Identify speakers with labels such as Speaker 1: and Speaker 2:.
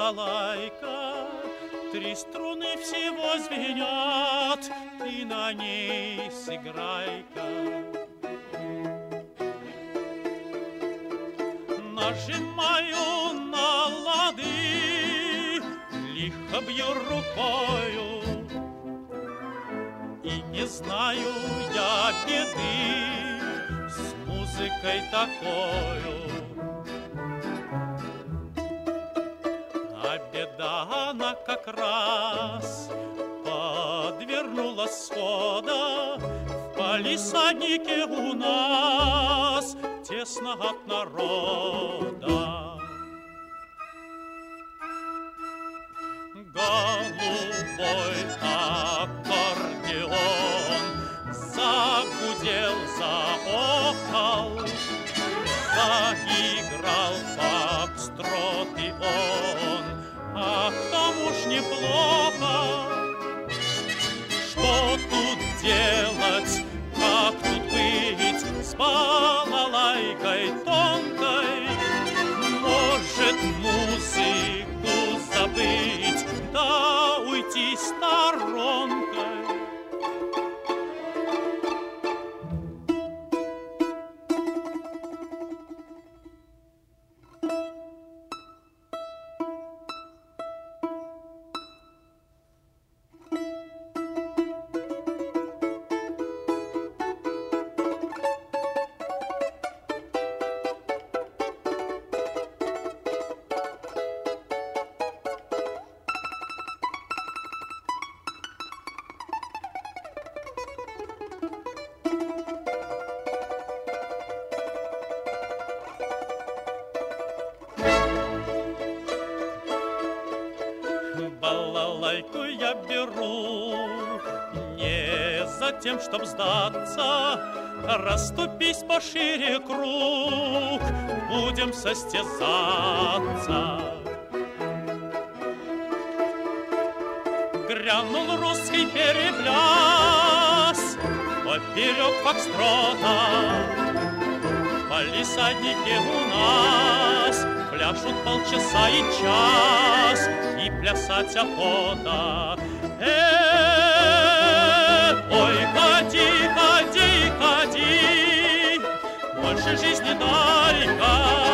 Speaker 1: балалайка, 3 струны всего звенят, ты на ней сыграй-ка. Нажимаю на лады, лихо бью рукою, и не знаю я беды с музыкой такою. А беда она как раз подвернулась схода в палисаднике у нас, тесно от народа. Голубой аккордеон загудел, заохал, заиграл фокстрот и он. Ах, там уж неплохо. Что тут делать, как тут быть с балалайкой тонкой? Может, музыку забыть, да уйти сторонкой? Балалайку я беру не за тем, чтоб сдаться, расступись пошире круг, будем состязаться. Грянул русский перепляс поперек фокстрота, в палисаднике у нас пляшут полчаса и час, и плясать охота. Ой, ходи, ходи, ходи, больше жизни дай-ка.